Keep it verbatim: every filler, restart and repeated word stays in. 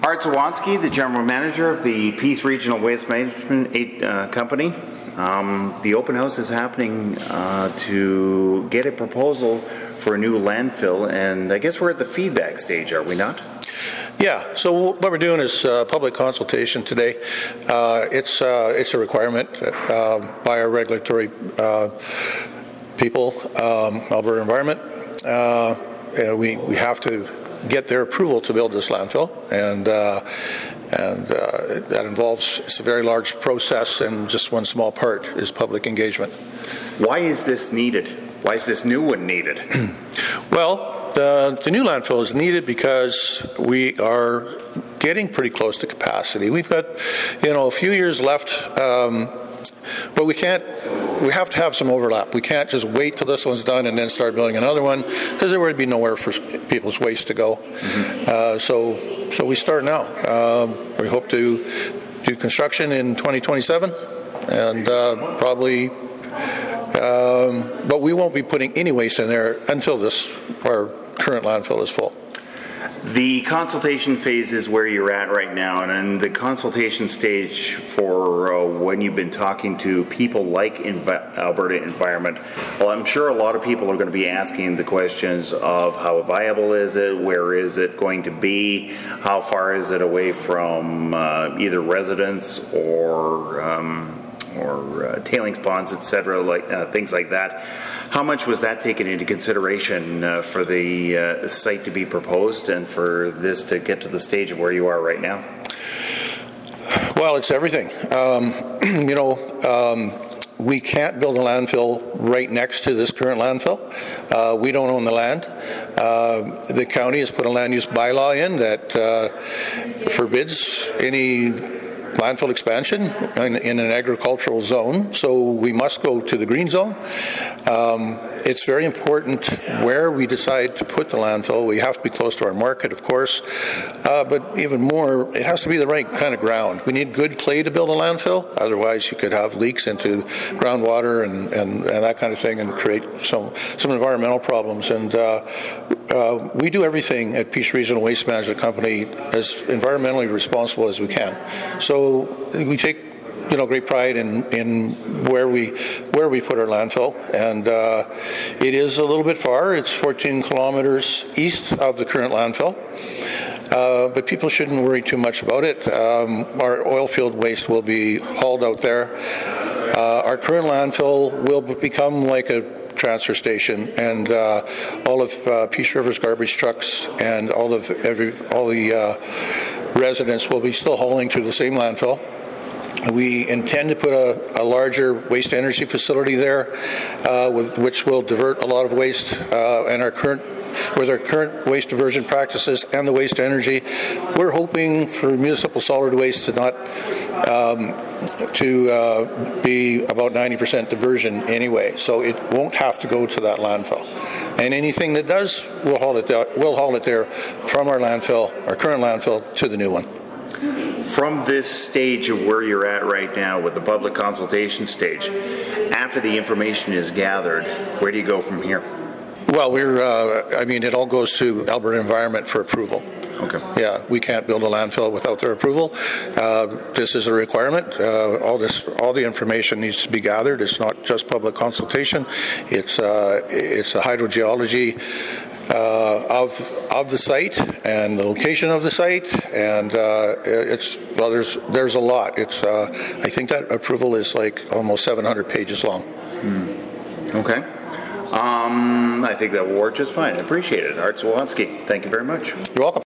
Art Zawanski, the General Manager of the Peace Regional Waste Management uh, Company. Um, the open house is happening uh, to get a proposal for a new landfill, and I guess we're at the feedback stage, are we not? Yeah, so what we're doing is uh, public consultation today. Uh, it's uh, it's a requirement uh, by our regulatory uh, people, um, Alberta Environment. Uh, we we have to get their approval to build this landfill, and uh, and uh, that involves it's a very large process, and just one small part is public engagement. Why is this needed? Why is this new one needed? Well, the, the new landfill is needed because we are getting pretty close to capacity. We've got, you know, a few years left, um, but we can't. We have to have some overlap. We can't just wait till this one's done and then start building another one, because there would be nowhere for people's waste to go. Mm-hmm. Uh, so, so we start now. Um, we hope to do construction in twenty twenty-seven, and uh, probably. Um, but we won't be putting any waste in there until this our current landfill is full. The consultation phase is where you're at right now, and in the consultation stage for uh, when you've been talking to people like Envi- Alberta Environment, well, I'm sure a lot of people are going to be asking the questions of how viable is it, where is it going to be, how far is it away from uh, either residents or um, or uh, tailings ponds, et cetera, like uh, things like that. How much was that taken into consideration uh, for the uh, site to be proposed and for this to get to the stage of where you are right now? Well, it's everything. Um, you know, um, we can't build a landfill right next to this current landfill. Uh, we don't own the land. Uh, the county has put a land use bylaw in that uh, forbids any landfill expansion in, in an agricultural zone, so we must go to the green zone. Um, it's very important where we decide to put the landfill. We have to be close to our market, of course, uh, but even more, it has to be the right kind of ground. We need good clay to build a landfill, otherwise you could have leaks into groundwater and, and, and that kind of thing and create some, some environmental problems. And uh, uh, we do everything at Peace Regional Waste Management Company as environmentally responsible as we can. So we take, you know, great pride in, in where we where we put our landfill, and uh, it is a little bit far. It's fourteen kilometers east of the current landfill, uh, but people shouldn't worry too much about it. Um, our oil field waste will be hauled out there. Uh, our current landfill will become like a transfer station, and uh, all of uh, Peace River's garbage trucks and all of every all the uh, residents will be still hauling to the same landfill. We intend to put a, a larger waste energy facility there, uh, with which will divert a lot of waste. Uh, and our current, with our current waste diversion practices and the waste energy, we're hoping for municipal solid waste to not um, to uh, be about ninety percent diversion anyway. So it won't have to go to that landfill. And anything that does, we'll haul it there, we'll haul it there from our landfill, our current landfill, to the new one. From this stage of where you're at right now with the public consultation stage, after the information is gathered, where do you go from here? Well, we're, uh, I mean, it all goes to Alberta Environment for approval. Okay. Yeah, we can't build a landfill without their approval. Uh, this is a requirement. Uh, all this, all the information needs to be gathered. It's not just public consultation. It's uh, it's a hydrogeology uh, of of the site and the location of the site, and uh, it's well, there's there's a lot. It's uh, I think that approval is like almost seven hundred pages long. Mm. Okay. Um, I think that will work just fine. I appreciate it. Art Zawanski, thank you very much. You're welcome.